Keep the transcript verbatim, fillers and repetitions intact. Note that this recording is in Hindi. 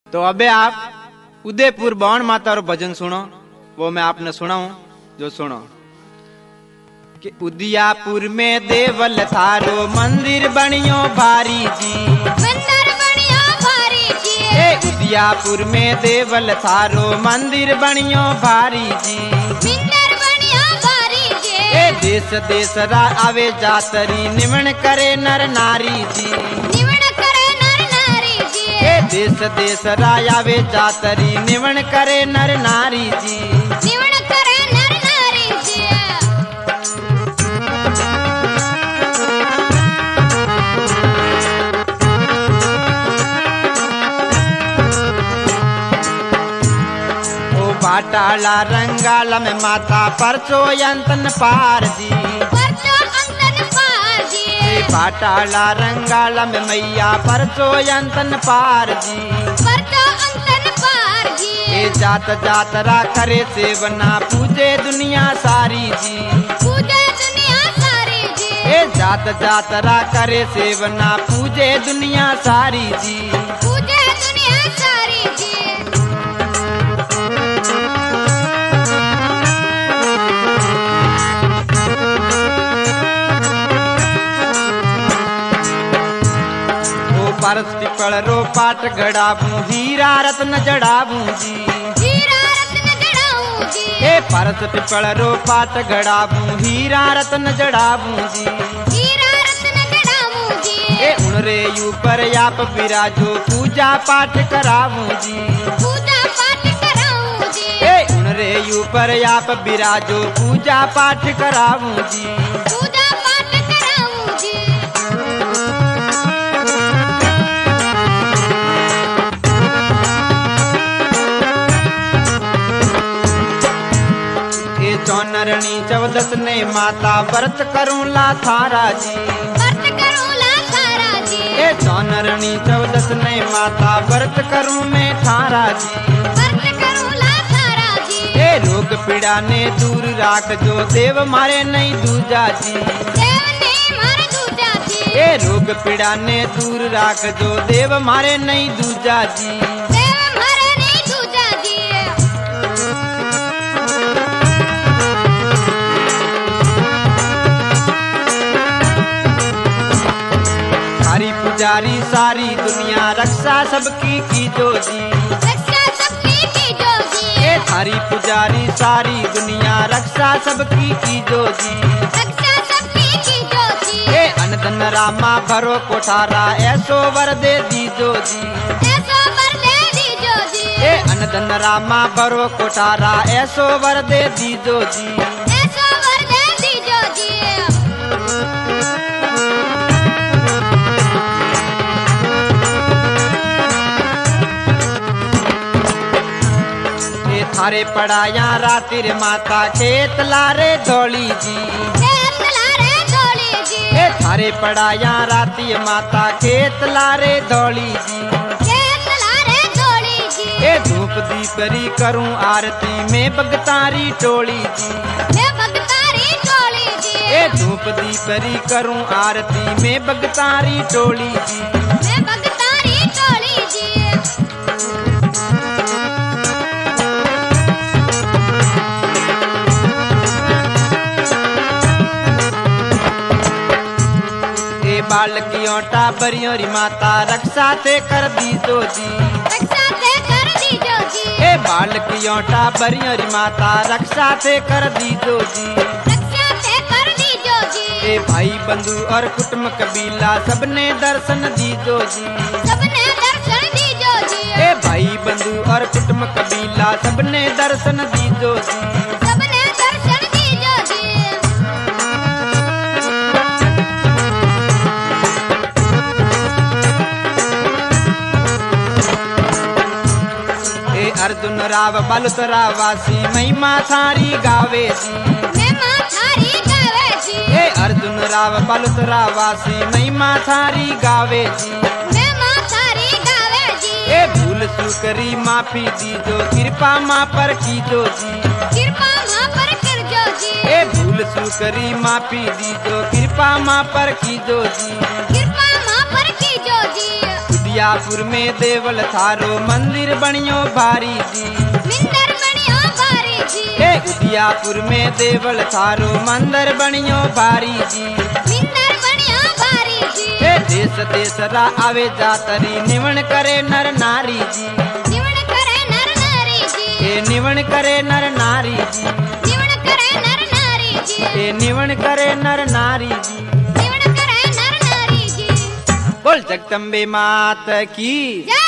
तो अबे आप उदयपुर बाण माता और भजन सुनो, वो मैं आपने सुनाऊं जो सुनो कि उदयपुर में देवल थारो मंदिर बनियो भारी जी, मंदिर बनियो भारी जी। ए उदयपुर में देवल थारो मंदिर बनियो भारी जी, मंदिर बनियो भारी जी। ए देश देश रा आवे जातरी निमन करे नर नारी जी, निमन करे नर नारी जी। ए देश देश रा आवे जातरी निमन करे नर नारी जी, निमन करे नर नारी जी। पाटाला रंगाला में माता परचो अंतन पार जी, परचो अंतन पार जी। पाटाला रंगाला में मैया परचो अंतन पार जी, परचो अंतन पार जी। ए जात जात रा करे सेवना पूजे दुनिया सारी जी, पूजे दुनिया सारी जी। ए जात जात रा करे सेवना पूजे दुनिया सारी जी, पूजे दुनिया सारी जी। परस पिपल रो पाट गड़ाबू हीरा रत्न जड़ाबू जी, हीरा रत्न जड़ाऊं जी। ए परस पिपल रो पाट गड़ाबू हीरा रत्न जड़ाबू जी, हीरा रत्न जड़ाऊं जी। ए उनरे ऊपर आप विराजो पूजा पाठ कराबू जी, पूजा पाठ कराऊं जी। ए उनरे ऊपर आप विराजो पूजा पाठ कराबू जी, पूजा पाठ कराऊं जी। चौनरणी चौदस ने माता व्रत करूं ला थारा जी, व्रत करूं ला थारा जी। ए चौनरणी चौदस ने माता व्रत करूं मैं थारा जी, व्रत करूं ला थारा जी। ए रोग पीड़ा ने दूर राख जो देव मारे नहीं दूजा जी, देव ने मारे दूजा जी। ए रोग पीड़ा ने दूर राख जो देव मारे नहीं दूजा जी, देव मारे नहीं दूजा जी। सारी पुजारी सारी दुनिया रक्षा सबकी की जो जी, रक्षा सबकी की जो जी। ए थारी पुजारी सारी दुनिया रक्षा सबकी की जो जी, रक्षा सबकी की जो जी। ए अनधन रामा भरो कोठारा ऐसो वर दे दीजो जी, ऐसो वर दे दीजो जी। ए अनधन रामा भरो कोठारा ऐसो वर दे दीजो जी, ऐसो वर दे दीजो जी। ए थारे पड़ाया रातिर माता खेत लारे धोली जी, खेत लारे धोली जी। ए थारे पड़ाया राती माता खेत लारे धोली जी, खेत लारे धोली जी। ए धूप दीपरी करूं आरती में बगतारी टोली जी, मैं भगतारी टोली जी। ए धूप दीपरी करूं आरती में बगतारी टोली जी, मैं भगतारी टोली जी। ए बालकियों टाबरियों री माता रक्षा ते कर दीजो जी, रक्षा ते कर दीजो जी। ए बालकियों टाबरियों री माता रक्षा ते कर दीजो जी, रक्षा ते कर दीजो जी। ए भाई बंधु और कुटुंब कबीला सबने दर्शन दीजो जी, सबने दर्शन दीजो जी। ए भाई बंधु और कुटुंब कबीला सबने दर्शन दीजो जी, सबने दर्शन दीजो जी। ए अर्जुन राव बलुतरा वासी महिमा थारी गावे जी, मैं मां थारी गावे जी। ए अर्जुन राव बलुतरा वासी महिमा थारी गावे जी, मैं मां थारी गावे जी। ए भूल सुकरी माफी दीजो कृपा माँ पर कीजो जी, कृपा मां पर कर जो जी। ए भूल सुकरी माफी दीजो कृपा माँ पर कीजो जी, कृपा मां पर की जो जी। उदियापुर में देवल थारो मंदिर बनियो भारी जी मिंदर बनियो भारी जी हे उदियापुर में देवल थारो मंदिर बनियो भारी जी मिंदर बनियो भारी जी हे देश देश रा आवे जातरी निवण करे नर नारी जी जीवन करे नर नारी जी हे निवण करे नर नारी जी जीवन करे नर नारी जी हे निवण करे नर नारी जी जीवन करे नर नारी जी बोल जगदम्बे मात की जय।